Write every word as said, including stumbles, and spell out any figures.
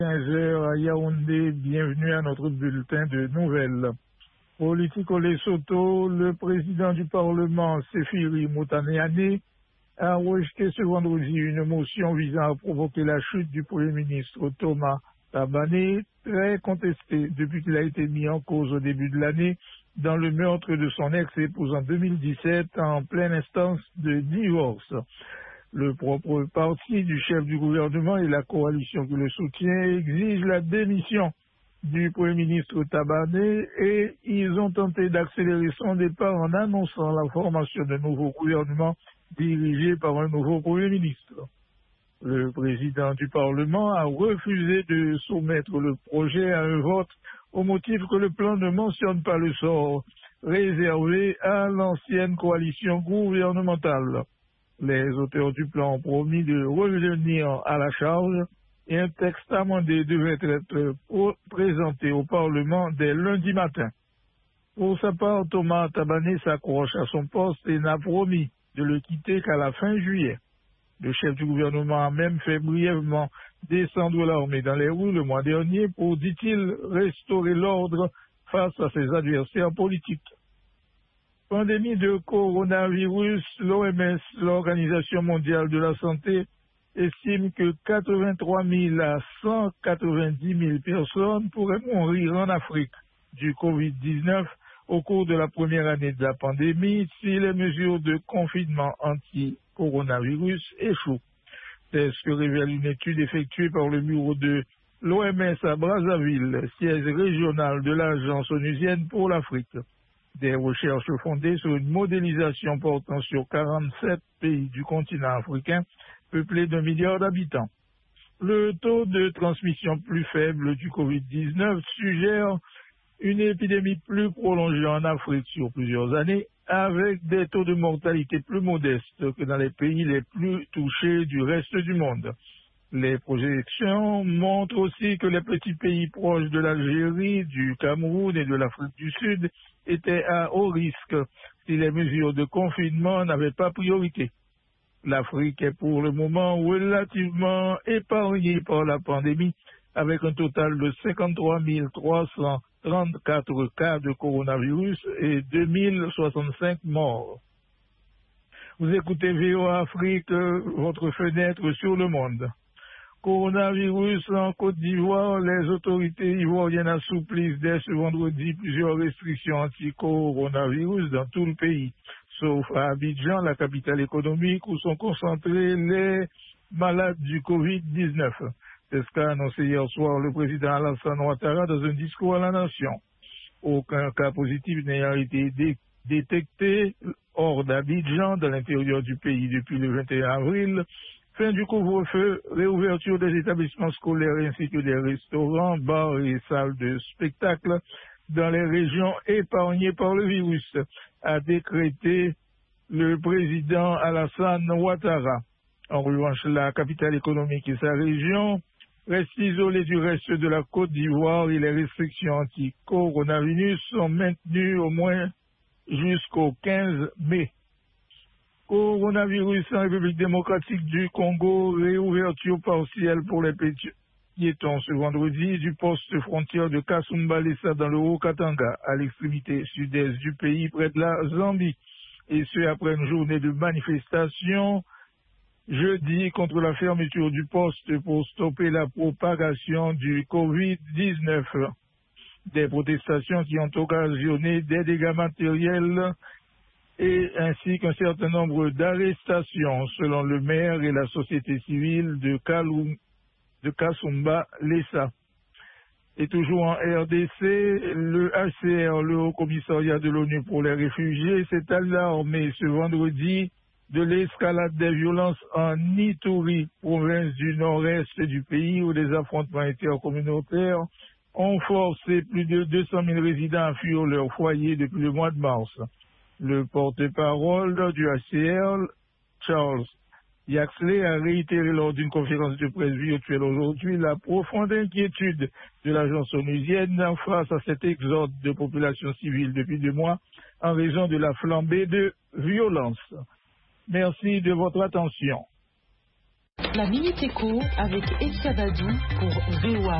quinze heures à Yaoundé, bienvenue à notre bulletin de nouvelles. Politico Lesotho, le président du Parlement, Sefiri Motaneane, a rejeté ce vendredi une motion visant à provoquer la chute du Premier ministre Thomas Tabane, très contesté depuis qu'il a été mis en cause au début de l'année dans le meurtre de son ex-épouse en deux mille dix-sept en pleine instance de divorce. Le propre parti du chef du gouvernement et la coalition qui le soutient exigent la démission du Premier ministre Tabane et ils ont tenté d'accélérer son départ en annonçant la formation d'un nouveau gouvernement dirigé par un nouveau Premier ministre. Le président du Parlement a refusé de soumettre le projet à un vote au motif que le plan ne mentionne pas le sort réservé à l'ancienne coalition gouvernementale. Les auteurs du plan ont promis de revenir à la charge et un texte amendé devait être présenté au Parlement dès lundi matin. Pour sa part, Thomas Tabane s'accroche à son poste et n'a promis de le quitter qu'à la fin juillet. Le chef du gouvernement a même fait brièvement descendre l'armée dans les rues le mois dernier pour, dit-il, restaurer l'ordre face à ses adversaires politiques. Pandémie de coronavirus, l'O M S, l'Organisation mondiale de la santé, estime que quatre-vingt-trois mille à cent quatre-vingt-dix mille personnes pourraient mourir en Afrique du covid dix-neuf au cours de la première année de la pandémie si les mesures de confinement anti-coronavirus échouent. C'est ce que révèle une étude effectuée par le bureau de l'O M S à Brazzaville, siège régional de l'Agence onusienne pour l'Afrique. Des recherches fondées sur une modélisation portant sur quarante-sept pays du continent africain peuplé d'un milliard d'habitants. Le taux de transmission plus faible du covid dix-neuf suggère une épidémie plus prolongée en Afrique sur plusieurs années, avec des taux de mortalité plus modestes que dans les pays les plus touchés du reste du monde. Les projections montrent aussi que les petits pays proches de l'Algérie, du Cameroun et de l'Afrique du Sud étaient à haut risque si les mesures de confinement n'avaient pas priorité. L'Afrique est pour le moment relativement épargnée par la pandémie, avec un total de cinquante-trois mille trois cent trente-quatre cas de coronavirus et deux mille soixante-cinq morts. Vous écoutez V O A Afrique, votre fenêtre sur le monde. Coronavirus en Côte d'Ivoire, les autorités ivoiriennes assouplissent dès ce vendredi plusieurs restrictions anti-coronavirus dans tout le pays, sauf à Abidjan, la capitale économique, où sont concentrés les malades du covid dix-neuf. C'est ce qu'a annoncé hier soir le président Alassane Ouattara dans un discours à la nation. Aucun cas positif n'ayant été dé- détecté hors d'Abidjan, dans l'intérieur du pays depuis le vingt et un avril. Fin du couvre-feu, réouverture des établissements scolaires ainsi que des restaurants, bars et salles de spectacle dans les régions épargnées par le virus, a décrété le président Alassane Ouattara. En revanche, la capitale économique et sa région restent isolées du reste de la Côte d'Ivoire et les restrictions anti-coronavirus sont maintenues au moins jusqu'au quinze mai. Coronavirus en République démocratique du Congo, réouverture partielle pour les piétons ce vendredi du poste frontière de Kasumbalesa dans le Haut-Katanga, à l'extrémité sud-est du pays, près de la Zambie. Et ce, après une journée de manifestation jeudi contre la fermeture du poste pour stopper la propagation du covid dix-neuf. Des protestations qui ont occasionné des dégâts matériels et ainsi qu'un certain nombre d'arrestations, selon le maire et la société civile de, Kalum, de Kasumba Lessa. Et toujours en R D C, le H C R, le Haut Commissariat de l'ONU pour les réfugiés, s'est alarmé ce vendredi de l'escalade des violences en Ituri, province du nord-est du pays, où des affrontements intercommunautaires ont forcé plus de deux cent mille résidents à fuir leur foyer depuis le mois de mars. Le porte-parole du H C R, Charles Yaxley, a réitéré lors d'une conférence de presse virtuelle aujourd'hui la profonde inquiétude de l'agence onusienne face à cet exode de population civile depuis deux mois en raison de la flambée de violence. Merci de votre attention. La Minute Éco avec Essia Badou pour V O A